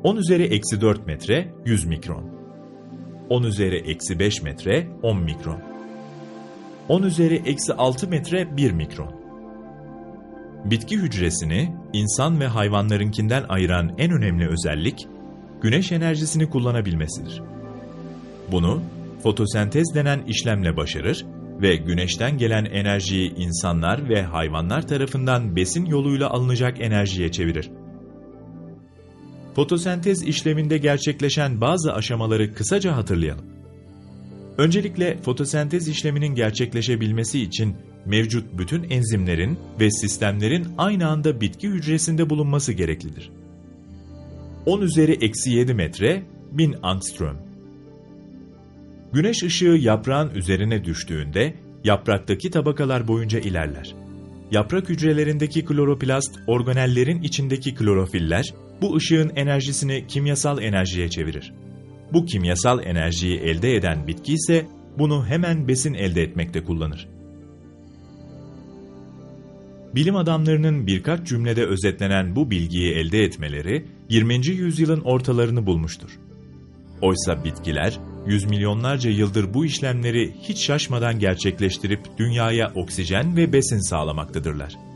10 üzeri eksi 4 metre 100 mikron. 10 üzeri eksi 5 metre 10 mikron. 10 üzeri eksi 6 metre 1 mikron. Bitki hücresini insan ve hayvanlarınkinden ayıran en önemli özellik, güneş enerjisini kullanabilmesidir. Bunu fotosentez denen işlemle başarır ve güneşten gelen enerjiyi insanlar ve hayvanlar tarafından besin yoluyla alınacak enerjiye çevirir. Fotosentez işleminde gerçekleşen bazı aşamaları kısaca hatırlayalım. Öncelikle fotosentez işleminin gerçekleşebilmesi için mevcut bütün enzimlerin ve sistemlerin aynı anda bitki hücresinde bulunması gereklidir. 10 üzeri eksi 7 metre 1000 angstrom. Güneş ışığı yaprağın üzerine düştüğünde yapraktaki tabakalar boyunca ilerler. Yaprak hücrelerindeki kloroplast organellerin içindeki klorofiller bu ışığın enerjisini kimyasal enerjiye çevirir. Bu kimyasal enerjiyi elde eden bitki ise bunu hemen besin elde etmekte kullanır. Bilim adamlarının birkaç cümlede özetlenen bu bilgiyi elde etmeleri 20. yüzyılın ortalarını bulmuştur. Oysa bitkiler yüz milyonlarca yıldır bu işlemleri hiç şaşmadan gerçekleştirip dünyaya oksijen ve besin sağlamaktadırlar.